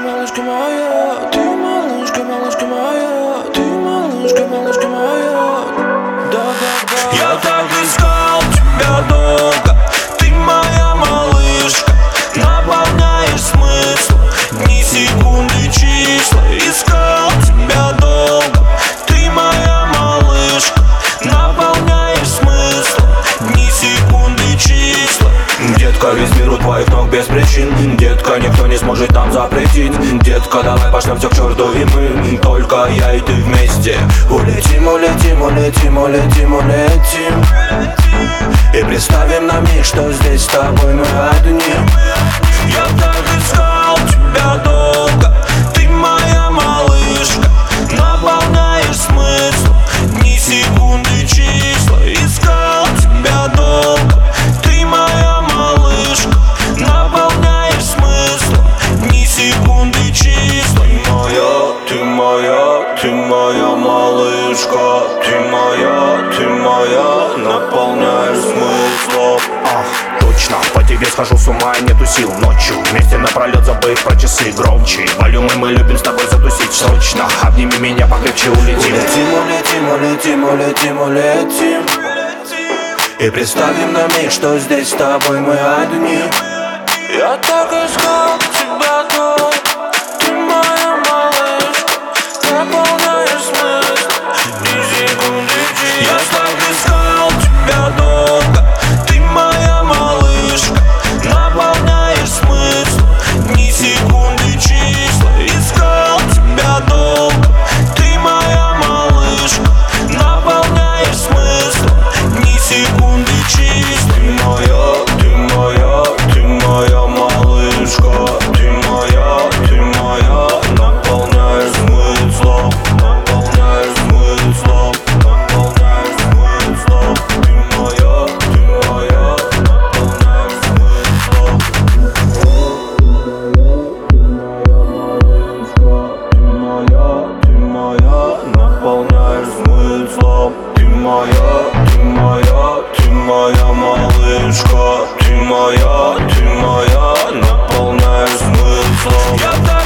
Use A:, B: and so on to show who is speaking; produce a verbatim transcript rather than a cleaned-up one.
A: малышка моя, ты малышка, малышка моя, ты малышка, малышка моя. Да-да-да.
B: Я так искал тебя долго, ты моя малышка, наполняешь смысл дни, секунды, числа. Искал тебя долго, ты моя малышка, наполняешь смысл дни, секунды, числа. Детка, весь мир у твоих ног без причин. Детка, никто не сможет нам запретить. Детка, давай пошлем все к черту, и мы, только я и ты вместе. Улетим, улетим, улетим, улетим, улетим. И представим на миг, что здесь с тобой мы одни. Я так искал тебя долго, ты моя малышка, наполняешь смысл дни, секунды, числа. Искал тебя долго, ты моя малышка, наполняешь смысл дни, секунды, числа. Ты моя, ты моя, ты моя малышка, ты моя, ты моя, наполняешь смыслом.
C: Ах, точно, по тебе схожу с ума и нету сил ночью. Вместе напролет, забыв про часы громче. Волюмы мы любим с тобой затусить срочно. Обними меня покрепче, улетим.
B: Улетим, улетим, улетим, улетим, улетим. И представим на миг, что здесь с тобой мы одни.
A: Я так искал тебя долго, ты моя малышка, наполняешь смысл дни, секунды, числа.
B: Я так искал тебя долго, ты моя малышка, наполняешь смысл дни, секунды, числа. Искал тебя долго, ты моя малышка, наполняешь смысл дни, секунды, числа. Ты моя, ты моя, ты моя малышка, ты моя, ты моя, наполняешь смыслом, наполняешь смыслом, наполняешь смыслом. Ты моя, ты моя, наполняешь смыслом. Ты моя, ты моя, наполняешь смыслом. Ты моя, ты моя, ты моя малышка, ты моя, ты моя, наполняешь смыслом.